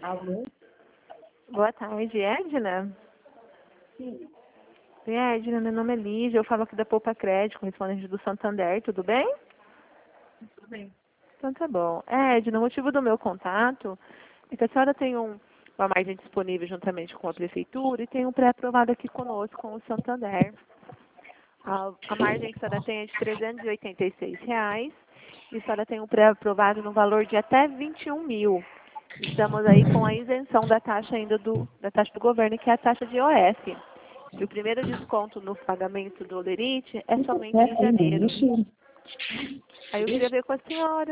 Alô? Boa tarde, Edna. Sim, Oi, Edna, meu nome é Lígia, eu falo aqui da Poupa Crédito, correspondente do Santander, tudo bem? tudo bem. Então tá bom. Edna, o motivo do meu contato é que a senhora tem uma margem disponível juntamente com a Prefeitura e tem um pré-aprovado aqui conosco, com o Santander. A margem que a senhora tem é de R$ 386 e a senhora tem um pré-aprovado no valor de até 21 mil. Estamos aí com a isenção da taxa ainda da taxa do governo, que é a taxa de IOF. E o primeiro desconto no pagamento do Olerite é somente em janeiro. Aí eu queria ver com a senhora